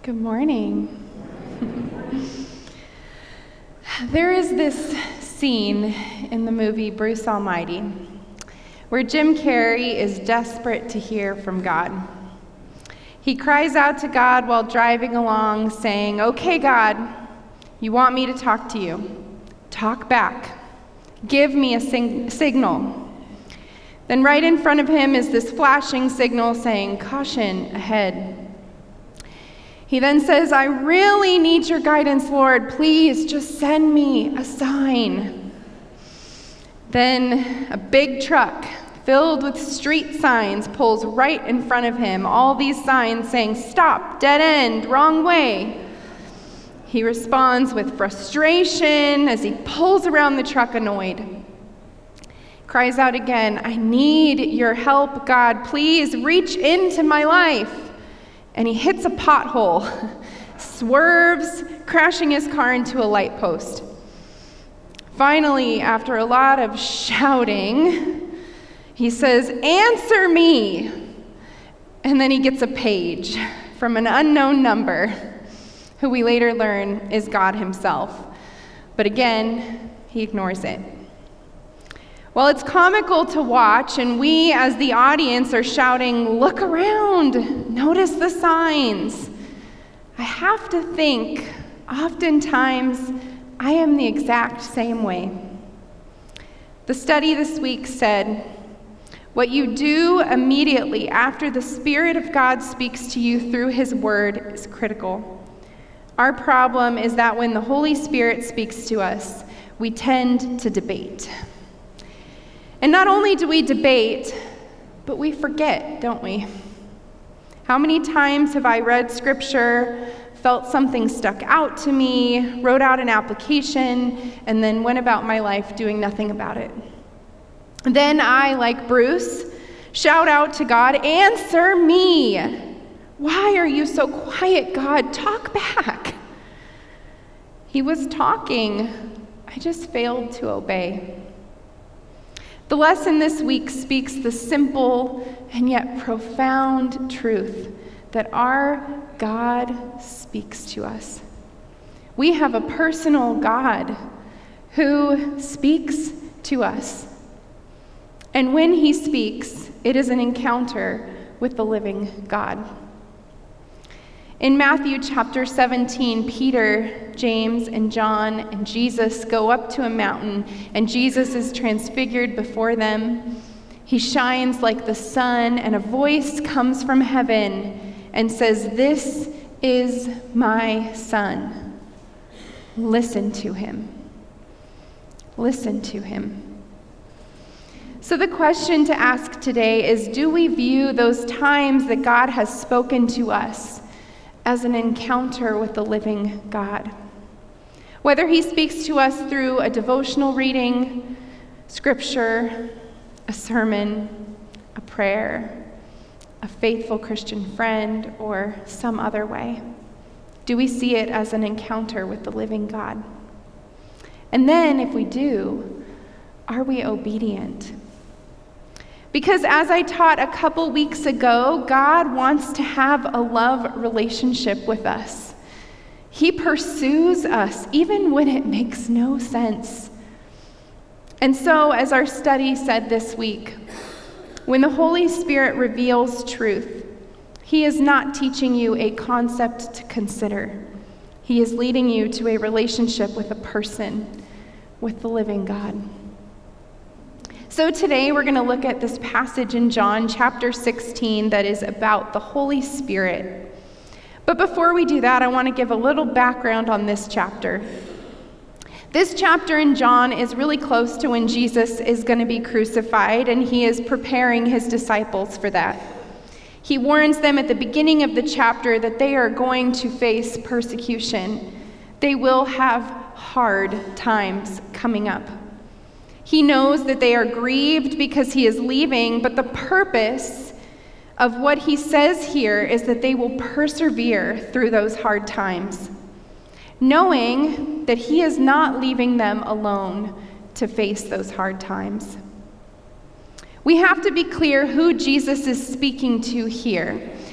Good morning. There is this scene in the movie Bruce Almighty where Jim Carrey is desperate to hear from God. He cries out to God while driving along, saying, "Okay, God, you want me to talk to you. Talk back. Give me a signal." Then right in front of him is this flashing signal saying, "Caution, ahead." He then says, "I really need your guidance, Lord. Please just send me a sign." Then a big truck filled with street signs pulls right in front of him. All these signs saying, "Stop, dead end, wrong way." He responds with frustration as he pulls around the truck annoyed. Cries out again, "I need your help, God. Please reach into my life." And he hits a pothole, swerves, crashing his car into a light post. Finally, after a lot of shouting, he says, "Answer me." And then he gets a page from an unknown number, who we later learn is God himself. But again, he ignores it. Well, it's comical to watch, and we as the audience are shouting, "Look around, notice the signs." I have to think, oftentimes, I am the exact same way. The study this week said, what you do immediately after the Spirit of God speaks to you through his word is critical. Our problem is that when the Holy Spirit speaks to us, we tend to debate. And not only do we debate, but we forget, don't we? How many times have I read scripture, felt something stuck out to me, wrote out an application, and then went about my life doing nothing about it? Then I, like Bruce, shout out to God, "Answer me! Why are you so quiet, God? Talk back!" He was talking, I just failed to obey. The lesson this week speaks the simple and yet profound truth that our God speaks to us. We have a personal God who speaks to us. And when he speaks, it is an encounter with the living God. In Matthew chapter 17, Peter, James, and John and Jesus go up to a mountain, and Jesus is transfigured before them. He shines like the sun, and a voice comes from heaven and says, "This is my Son. Listen to him." Listen to him. So the question to ask today is, do we view those times that God has spoken to us as an encounter with the living God? Whether he speaks to us through a devotional reading, scripture, a sermon, a prayer, a faithful Christian friend, or some other way, do we see it as an encounter with the living God? And then, if we do, are we obedient? Because as I taught a couple weeks ago, God wants to have a love relationship with us. He pursues us even when it makes no sense. And so, as our study said this week, when the Holy Spirit reveals truth, he is not teaching you a concept to consider. He is leading you to a relationship with a person, with the living God. So today we're going to look at this passage in John chapter 16 that is about the Holy Spirit. But before we do that, I want to give a little background on this chapter. This chapter in John is really close to when Jesus is going to be crucified, and he is preparing his disciples for that. He warns them at the beginning of the chapter that they are going to face persecution. They will have hard times coming up. He knows that they are grieved because he is leaving, but the purpose of what he says here is that they will persevere through those hard times, knowing that he is not leaving them alone to face those hard times. We have to be clear who Jesus is speaking to here.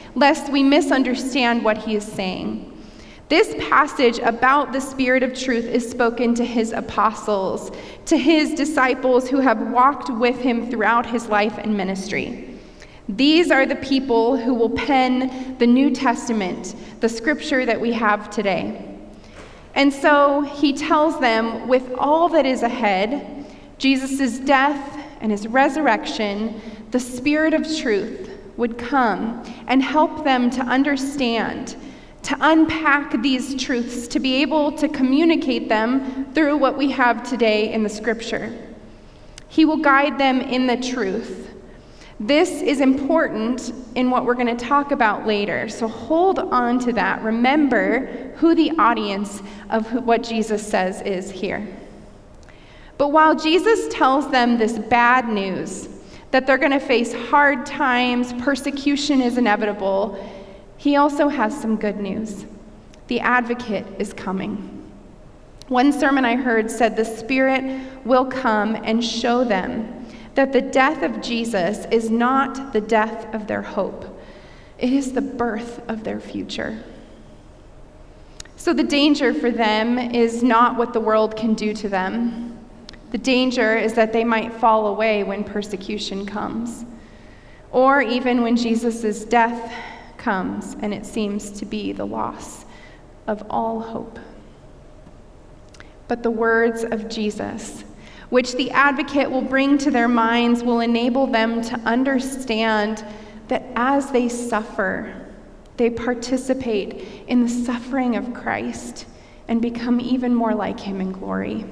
lest we misunderstand what he is saying. This passage about the Spirit of truth is spoken to his apostles, to his disciples who have walked with him throughout his life and ministry. These are the people who will pen the New Testament, the scripture that we have today. And so he tells them, with all that is ahead, Jesus' death and his resurrection, the Spirit of truth would come and help them to understand, to unpack these truths, to be able to communicate them through what we have today in the scripture. He will guide them in the truth. This is important in what we're going to talk about later, so hold on to that. Remember who the audience of what Jesus says is here. But while Jesus tells them this bad news, that they're going to face hard times, persecution is inevitable, he also has some good news. The advocate is coming. One sermon I heard said the Spirit will come and show them that the death of Jesus is not the death of their hope. It is the birth of their future. So the danger for them is not what the world can do to them. The danger is that they might fall away when persecution comes, or even when Jesus' death comes and it seems to be the loss of all hope. But the words of Jesus, which the advocate will bring to their minds, will enable them to understand that as they suffer, they participate in the suffering of Christ and become even more like him in glory.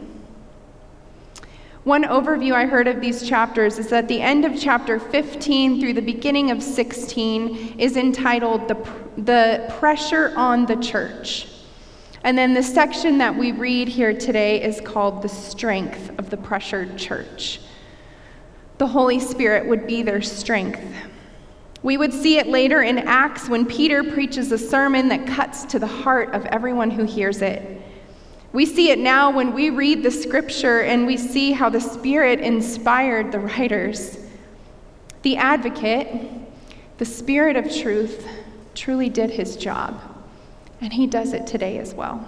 One overview I heard of these chapters is that the end of chapter 15 through the beginning of 16 is entitled The Pressure on the Church. And then the section that we read here today is called The Strength of the Pressured Church. The Holy Spirit would be their strength. We would see it later in Acts when Peter preaches a sermon that cuts to the heart of everyone who hears it. We see it now when we read the scripture and we see how the Spirit inspired the writers. The advocate, the Spirit of truth, truly did his job, and he does it today as well.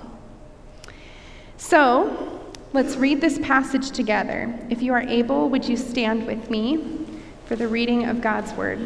So, let's read this passage together. If you are able, would you stand with me for the reading of God's word?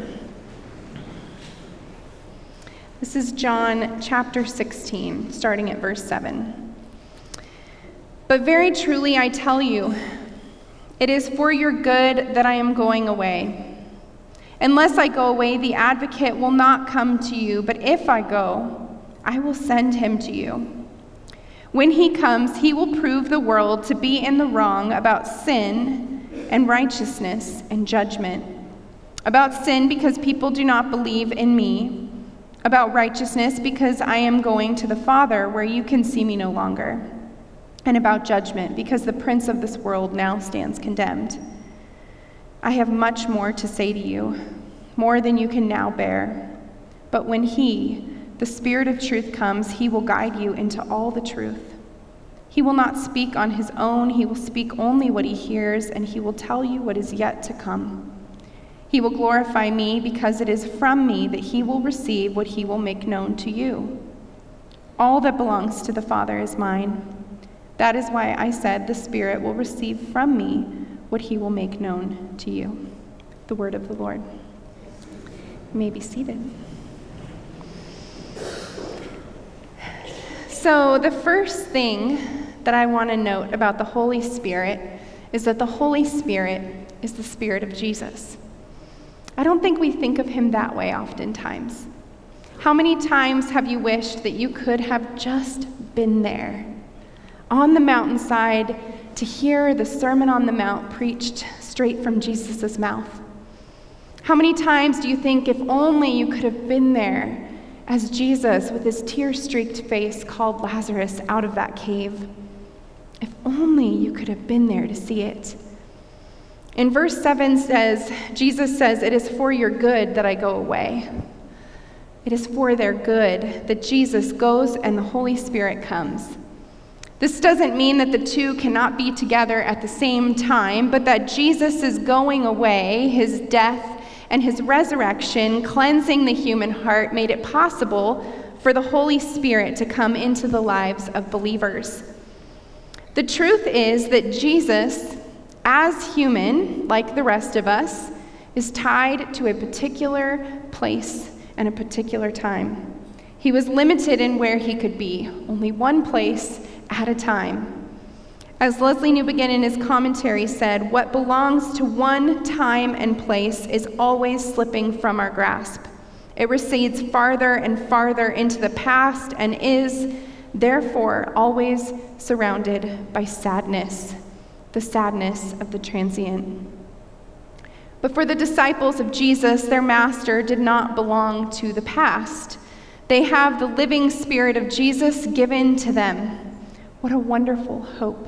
This is John chapter 16, starting at verse 7. But very truly I tell you, it is for your good that I am going away. Unless I go away, the advocate will not come to you, but if I go, I will send him to you. When he comes, he will prove the world to be in the wrong about sin and righteousness and judgment. About sin, because people do not believe in me. About righteousness, because I am going to the Father, where you can see me no longer. And about judgment, because the prince of this world now stands condemned. I have much more to say to you, more than you can now bear. But when he, the Spirit of truth, comes, he will guide you into all the truth. He will not speak on his own, he will speak only what he hears, and he will tell you what is yet to come. He will glorify me, because it is from me that he will receive what he will make known to you. All that belongs to the Father is mine. That is why I said the Spirit will receive from me what he will make known to you. The word of the Lord. You may be seated. So the first thing that I want to note about the Holy Spirit is that the Holy Spirit is the Spirit of Jesus. I don't think we think of him that way oftentimes. How many times have you wished that you could have just been there on the mountainside to hear the Sermon on the Mount preached straight from Jesus' mouth? How many times do you think if only you could have been there as Jesus, with his tear-streaked face, called Lazarus out of that cave? If only you could have been there to see it. In verse 7 says, Jesus says, it is for your good that I go away. It is for their good that Jesus goes and the Holy Spirit comes. This doesn't mean that the two cannot be together at the same time, but that Jesus is going away, his death and his resurrection, cleansing the human heart, made it possible for the Holy Spirit to come into the lives of believers. The truth is that Jesus, as human, like the rest of us, is tied to a particular place and a particular time. He was limited in where he could be, only one place at a time. As Leslie Newbegin in his commentary said, what belongs to one time and place is always slipping from our grasp. It recedes farther and farther into the past and is, therefore, always surrounded by sadness, the sadness of the transient. But for the disciples of Jesus, their master did not belong to the past. They have the living Spirit of Jesus given to them. What a wonderful hope.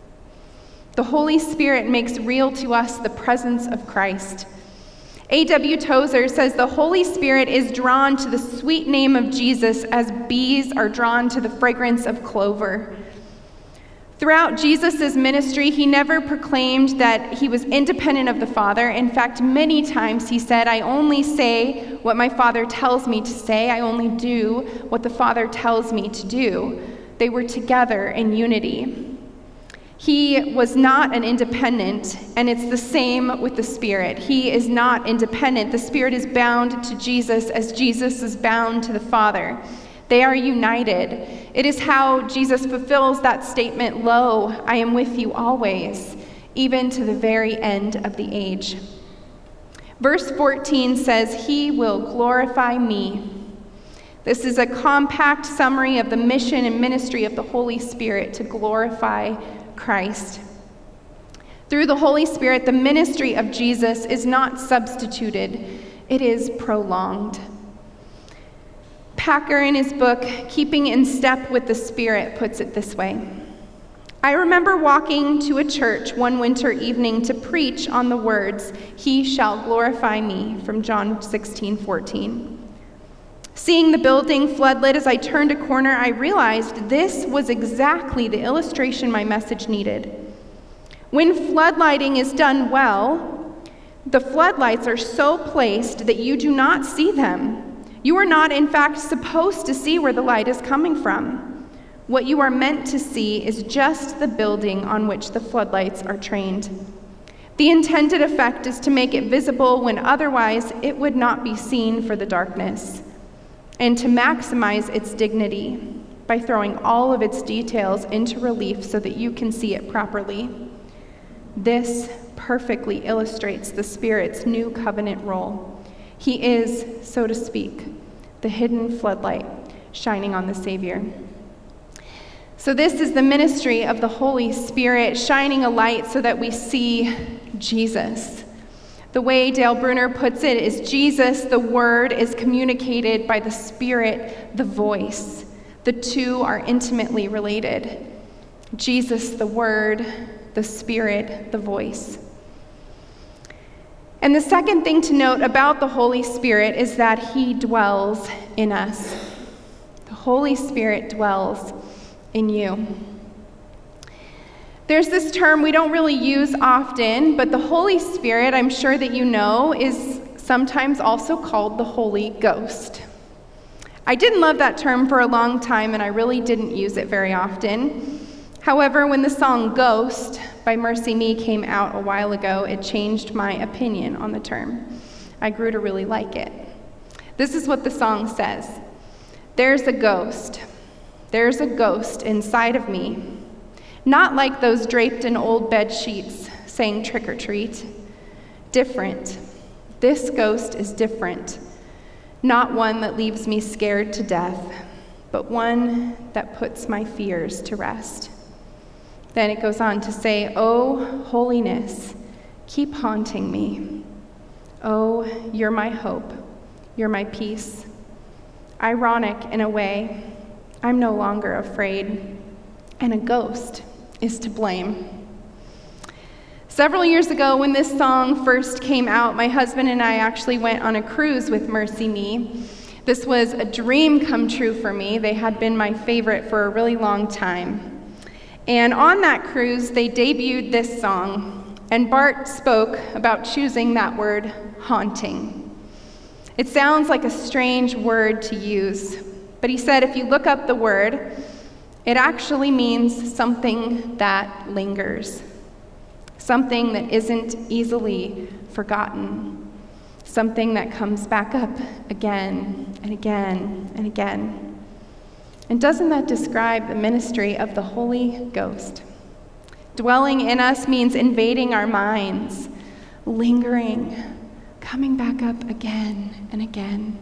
The Holy Spirit makes real to us the presence of Christ. A.W. Tozer says the Holy Spirit is drawn to the sweet name of Jesus as bees are drawn to the fragrance of clover. Throughout Jesus' ministry, he never proclaimed that he was independent of the Father. In fact, many times he said, I only say what my Father tells me to say. I only do what the Father tells me to do. They were together in unity. He was not an independent, and it's the same with the Spirit. He is not independent. The Spirit is bound to Jesus as Jesus is bound to the Father. They are united. It is how Jesus fulfills that statement, lo, I am with you always, even to the very end of the age. Verse 14 says, he will glorify me. This is a compact summary of the mission and ministry of the Holy Spirit to glorify Christ. Through the Holy Spirit, the ministry of Jesus is not substituted, it is prolonged. Packer, in his book, Keeping in Step with the Spirit, puts it this way. I remember walking to a church one winter evening to preach on the words, he shall glorify me, from John 16:14. Seeing the building floodlit as I turned a corner, I realized this was exactly the illustration my message needed. When floodlighting is done well, the floodlights are so placed that you do not see them. You are not, in fact, supposed to see where the light is coming from. What you are meant to see is just the building on which the floodlights are trained. The intended effect is to make it visible when otherwise it would not be seen for the darkness, and to maximize its dignity by throwing all of its details into relief so that you can see it properly. This perfectly illustrates the Spirit's new covenant role. He is, so to speak, the hidden floodlight shining on the Savior. So this is the ministry of the Holy Spirit, shining a light so that we see Jesus. The way Dale Bruner puts it is Jesus, the Word, is communicated by the Spirit, the voice. The two are intimately related. Jesus, the Word, the Spirit, the voice. And the second thing to note about the Holy Spirit is that he dwells in us. The Holy Spirit dwells in you. There's this term we don't really use often, but the Holy Spirit, I'm sure that you know, is sometimes also called the Holy Ghost. I didn't love that term for a long time, and I really didn't use it very often. However, when the song Ghost by Mercy Me came out a while ago, it changed my opinion on the term. I grew to really like it. This is what the song says. There's a ghost inside of me. Not like those draped in old bed sheets saying trick or treat. Different. This ghost is different. Not one that leaves me scared to death, but one that puts my fears to rest. Then it goes on to say, oh, holiness, keep haunting me. Oh, you're my hope. You're my peace. Ironic in a way, I'm no longer afraid, and a ghost is to blame. Several years ago, when this song first came out, my husband and I actually went on a cruise with Mercy Me. This was a dream come true for me. They had been my favorite for a really long time. And on that cruise, they debuted this song, and Bart spoke about choosing that word, haunting. It sounds like a strange word to use, but he said if you look up the word, it actually means something that lingers, something that isn't easily forgotten, something that comes back up again and again and again. And doesn't that describe the ministry of the Holy Ghost? Dwelling in us means invading our minds, lingering, coming back up again and again.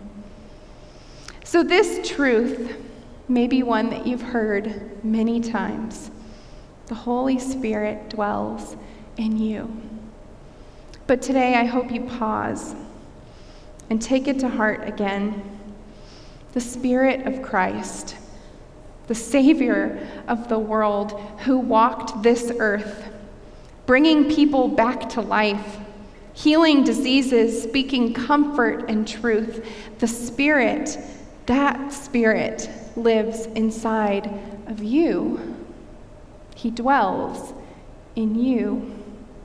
So this truth may be one that you've heard many times. The Holy Spirit dwells in you. But today I hope you pause and take it to heart again. The Spirit of Christ, the Savior of the world who walked this earth, bringing people back to life, healing diseases, speaking comfort and truth. The Spirit, that Spirit lives inside of you. He dwells in you.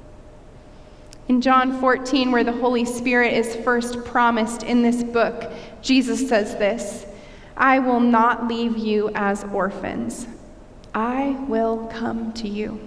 In John 14, where the Holy Spirit is first promised in this book, Jesus says this, "I will not leave you as orphans. I will come to you.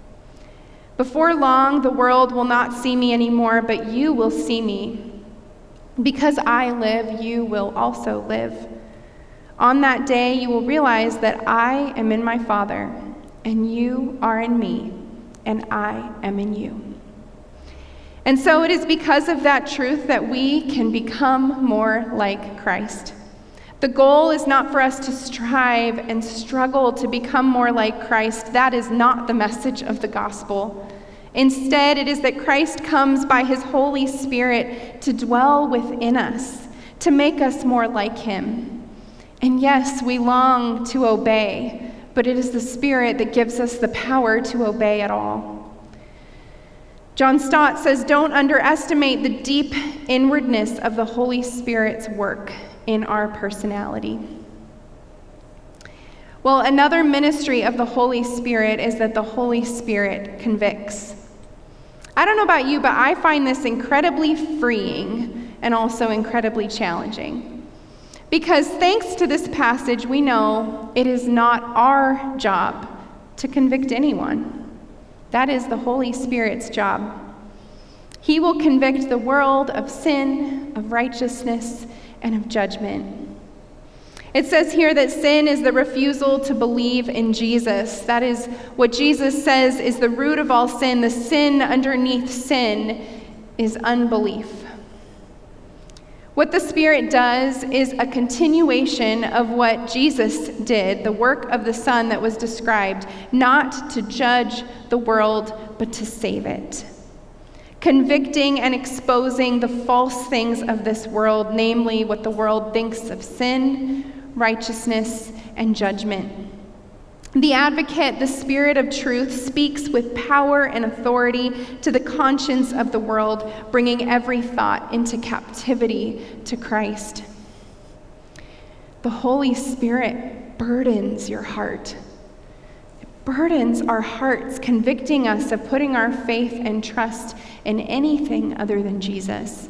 Before long, the world will not see me anymore, but you will see me. Because I live, you will also live. On that day, you will realize that I am in my Father, and you are in me, and I am in you." And so it is because of that truth that we can become more like Christ. The goal is not for us to strive and struggle to become more like Christ. That is not the message of the gospel. Instead, it is that Christ comes by his Holy Spirit to dwell within us, to make us more like him. And yes, we long to obey, but it is the Spirit that gives us the power to obey at all. John Stott says, "Don't underestimate the deep inwardness of the Holy Spirit's work in our personality." Well, another ministry of the Holy Spirit is that the Holy Spirit convicts. I don't know about you, but I find this incredibly freeing and also incredibly challenging. Because thanks to this passage, we know it is not our job to convict anyone. That is the Holy Spirit's job. He will convict the world of sin, of righteousness, and of judgment. It says here that sin is the refusal to believe in Jesus. That is what Jesus says is the root of all sin. The sin underneath sin is unbelief. What the Spirit does is a continuation of what Jesus did, the work of the Son that was described, not to judge the world, but to save it. Convicting and exposing the false things of this world, namely what the world thinks of sin, righteousness, and judgment. The advocate, the Spirit of truth, speaks with power and authority to the conscience of the world, bringing every thought into captivity to Christ. The Holy Spirit burdens your heart. It burdens our hearts, convicting us of putting our faith and trust in anything other than Jesus.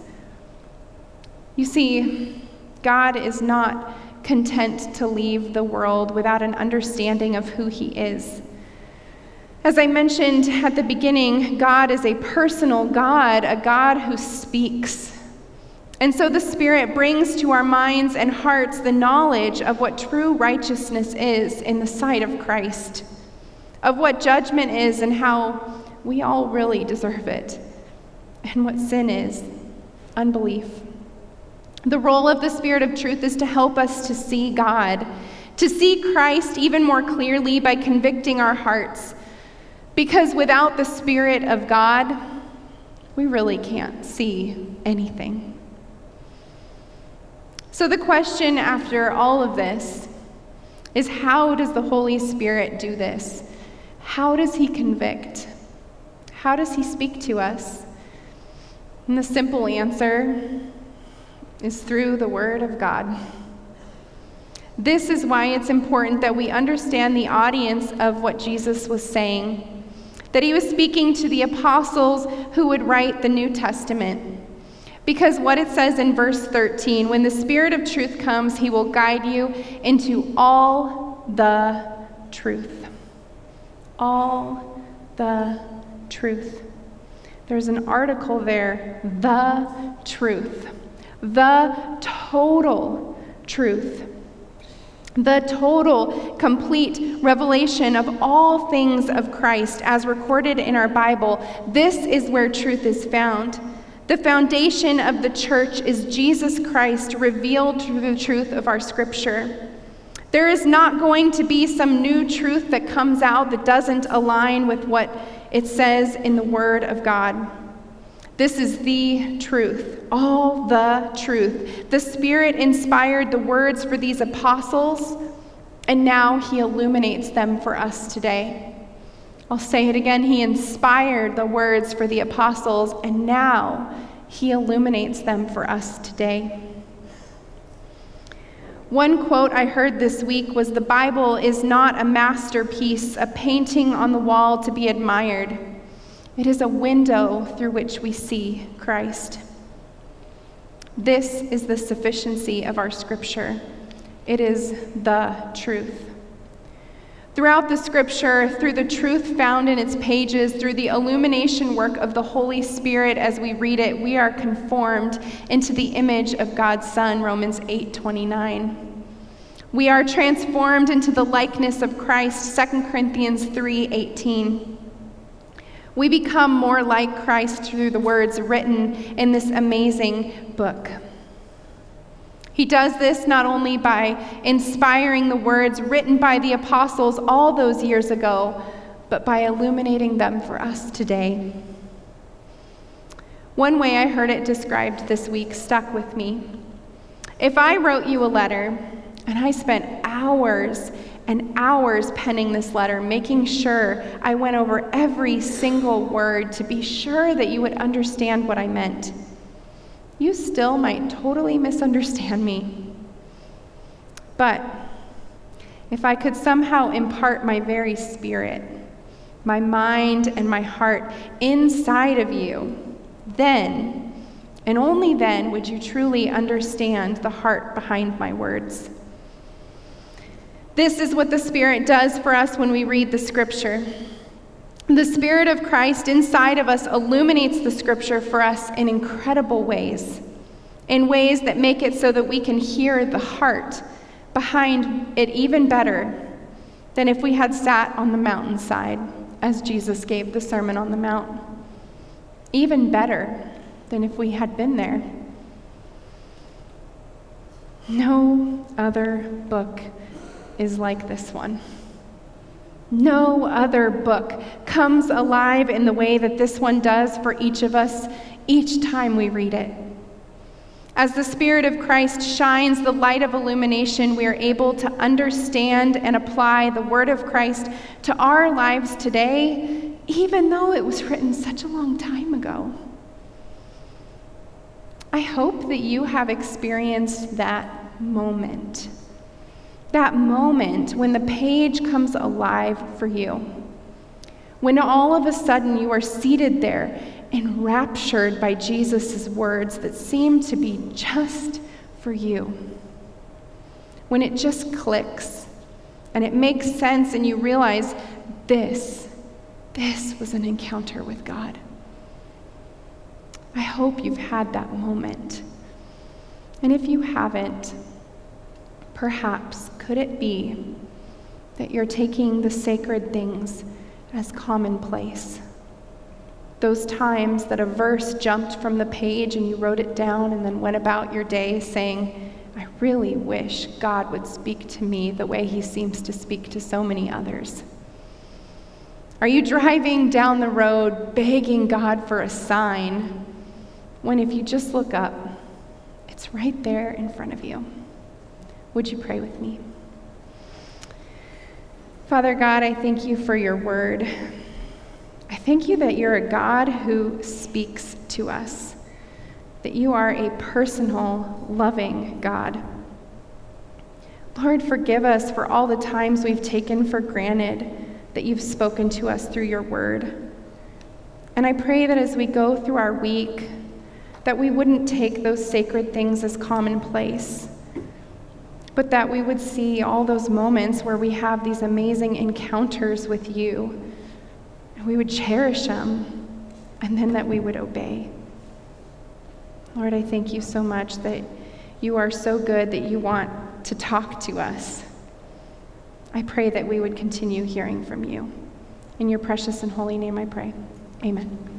You see, God is not content to leave the world without an understanding of who he is. As I mentioned at the beginning, God is a personal God, a God who speaks. And so the Spirit brings to our minds and hearts the knowledge of what true righteousness is in the sight of Christ, of what judgment is and how we all really deserve it, and what sin is, unbelief. The role of the Spirit of truth is to help us to see God, to see Christ even more clearly by convicting our hearts. Because without the Spirit of God, we really can't see anything. So the question after all of this is, how does the Holy Spirit do this? How does he convict? How does he speak to us? And the simple answer is through the Word of God. This is why it's important that we understand the audience of what Jesus was saying. that he was speaking to the apostles who would write the New Testament. Because what it says in verse 13, when the Spirit of truth comes, he will guide you into all the truth. All the truth. There's an article there, the truth. The total truth. The total, complete revelation of all things of Christ as recorded in our Bible. This is where truth is found. The foundation of the church is Jesus Christ revealed through the truth of our Scripture. There is not going to be some new truth that comes out that doesn't align with what it says in the Word of God. This is the truth, all the truth. The Spirit inspired the words for these apostles, and now he illuminates them for us today. I'll say it again. He inspired the words for the apostles, and now he illuminates them for us today. One quote I heard this week was, "The Bible is not a masterpiece, a painting on the wall to be admired. It is a window through which we see Christ." This is the sufficiency of our Scripture. It is the truth. Throughout the Scripture, through the truth found in its pages, through the illumination work of the Holy Spirit as we read it, we are conformed into the image of God's Son, Romans 8:29. We are transformed into the likeness of Christ, 2 Corinthians 3:18. We become more like Christ through the words written in this amazing book. He does this not only by inspiring the words written by the apostles all those years ago, but by illuminating them for us today. One way I heard it described this week stuck with me. If I wrote you a letter, and I spent hours and hours penning this letter, making sure I went over every single word to be sure that you would understand what I meant, you still might totally misunderstand me. But if I could somehow impart my very spirit, my mind and my heart inside of you, then, and only then, would you truly understand the heart behind my words. This is what the Spirit does for us when we read the Scripture. The Spirit of Christ inside of us illuminates the Scripture for us in incredible ways, in ways that make it so that we can hear the heart behind it even better than if we had sat on the mountainside as Jesus gave the Sermon on the Mount. Even better than if we had been there. No other book is like this one. No other book comes alive in the way that this one does for each of us each time we read it. As the Spirit of Christ shines the light of illumination, we are able to understand and apply the Word of Christ to our lives today, even though it was written such a long time ago. I hope that you have experienced that moment when the page comes alive for you, when all of a sudden you are seated there enraptured by Jesus' words that seem to be just for you, when it just clicks and it makes sense and you realize this was an encounter with God. I hope you've had that moment. And if you haven't, perhaps could it be that you're taking the sacred things as commonplace? Those times that a verse jumped from the page and you wrote it down and then went about your day saying, I really wish God would speak to me the way he seems to speak to so many others. Are you driving down the road begging God for a sign when if you just look up, it's right there in front of you? Would you pray with me? Father God, I thank you for your word. I thank you that you're a God who speaks to us, that you are a personal, loving God. Lord, forgive us for all the times we've taken for granted that you've spoken to us through your word. And I pray that as we go through our week, that we wouldn't take those sacred things as commonplace, but that we would see all those moments where we have these amazing encounters with you, and we would cherish them, and then that we would obey. Lord, I thank you so much that you are so good that you want to talk to us. I pray that we would continue hearing from you. In your precious and holy name I pray. Amen.